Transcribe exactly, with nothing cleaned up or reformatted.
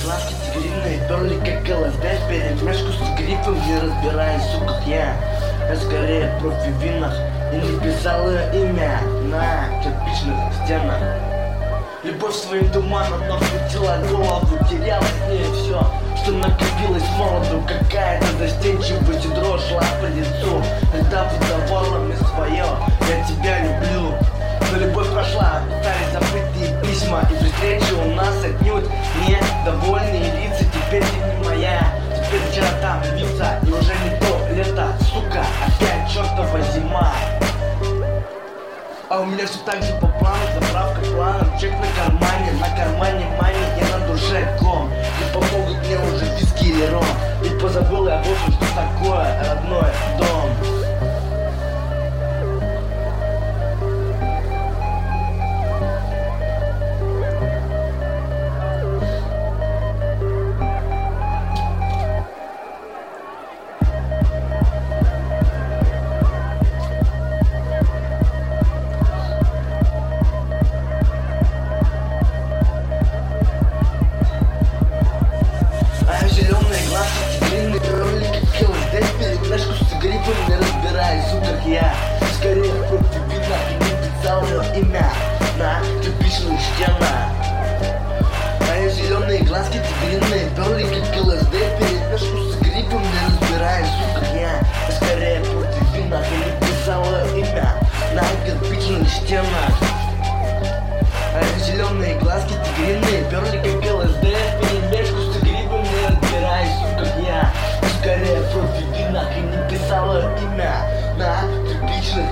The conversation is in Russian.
глазки тигриные перли как ЛСД вперемешку с гриппом, не разбираясь, сука, я Я скорее профи в винах и написал ее имя на кирпичных стенах. Любовь своим туманом накрутила голову, теряла с ней все, что накопилось молоду. Какая-то застенчивость и дрожь шла по лицу, когда выдавала мне свое «я тебя люблю». Но любовь прошла, пытались забытые письма, и при встрече у нас отнюдь не довольные лица. Теперь ты не моя, теперь вчера там влюбился, и уже не то лето, сука, опять чертова зима. А у меня все так же по плану, заправка планом, чек на кармане, на кармане мани и на душе ком. Не помогут мне уже виски или ром, ведь позабыл я вовсе, что такое родной дом. Не разбираюсь, сука, я скорее против видно и не писал ее имя на кирпичных стенах. Мои зеленые глазки тигриные перли как ЛСД вперемешку с гриппом, не разбираюсь, сука, я скорее против видно и не писал ее имя на кирпичных стенах. Мои зеленые глазки тигриные перли как ЛСД вперемешку с гриппом, не разбираюсь, сука, я скорее против видно и не писал ее имя на